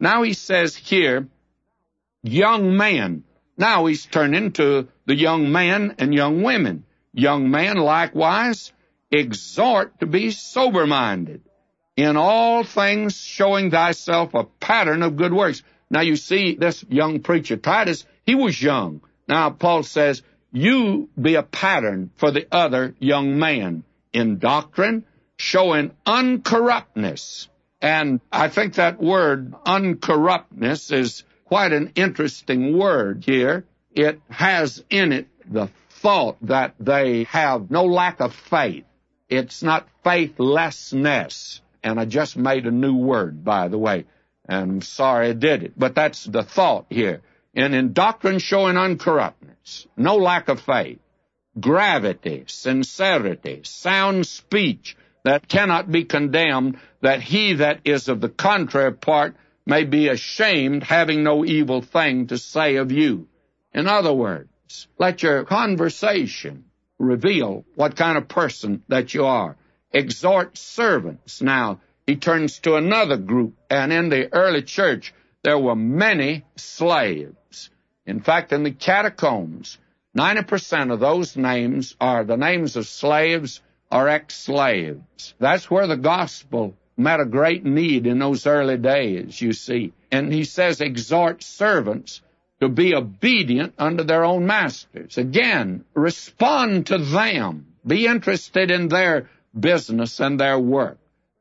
Now he says here, young men. Now he's turning to the young men and young women. Young men, likewise, exhort to be sober-minded, in all things showing thyself a pattern of good works. Now you see, this young preacher, Titus, he was young. Now Paul says, you be a pattern for the other young man in doctrine, showing uncorruptness. And I think that word, uncorruptness, is quite an interesting word here. It has in it the thought that they have no lack of faith. It's not faithlessness. And I just made a new word, by the way, and I'm sorry I did it. But that's the thought here. And in doctrine showing uncorruptness, no lack of faith, gravity, sincerity, sound speech that cannot be condemned, that he that is of the contrary part may be ashamed, having no evil thing to say of you. In other words, let your conversation reveal what kind of person that you are. Exhort servants. Now, he turns to another group, and in the early church, there were many slaves. In fact, in the catacombs, 90% of those names are the names of slaves or ex-slaves. That's where the gospel met a great need in those early days, you see. And he says, exhort servants to be obedient unto their own masters. Again, respond to them. Be interested in their business and their work.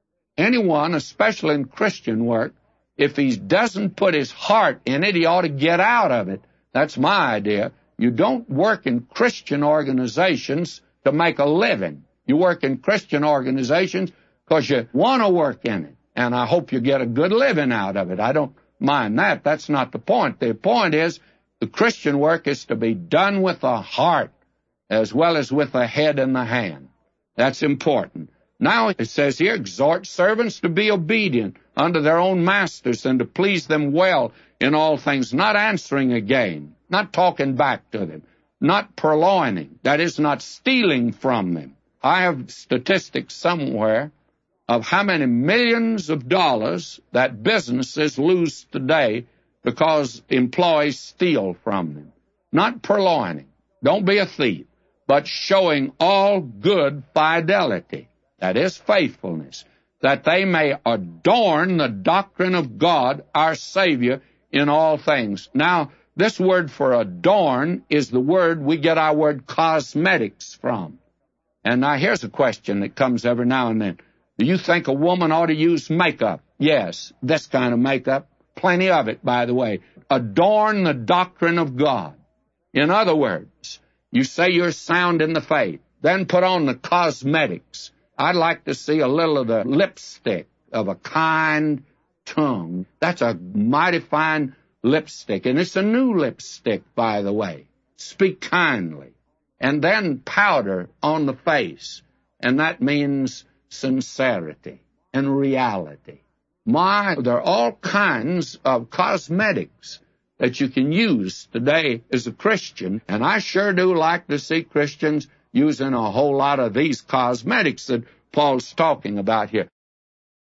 Anyone, especially in Christian work, if he doesn't put his heart in it, he ought to get out of it. That's my idea. You don't work in Christian organizations to make a living. You work in Christian organizations because you want to work in it. And I hope you get a good living out of it. I don't mind that. That's not the point. The point is the Christian work is to be done with the heart as well as with the head and the hand. That's important. Now it says here, exhort servants to be obedient unto their own masters and to please them well in all things, not answering again, not talking back to them, not purloining, that is, not stealing from them. I have statistics somewhere of how many millions of dollars that businesses lose today because employees steal from them. Not purloining. Don't be a thief, but showing all good fidelity. That is faithfulness, that they may adorn the doctrine of God, our Savior, in all things. Now, this word for adorn is the word we get our word cosmetics from. And now here's a question that comes every now and then. Do you think a woman ought to use makeup? Yes, this kind of makeup. Plenty of it, by the way. Adorn the doctrine of God. In other words, you say you're sound in the faith, then put on the cosmetics. I'd like to see a little of the lipstick of a kind tongue. That's a mighty fine lipstick, and it's a new lipstick, by the way. Speak kindly. And then powder on the face, and that means sincerity and reality. There are all kinds of cosmetics that you can use today as a Christian, and I sure do like to see Christians using a whole lot of these cosmetics that Paul's talking about here.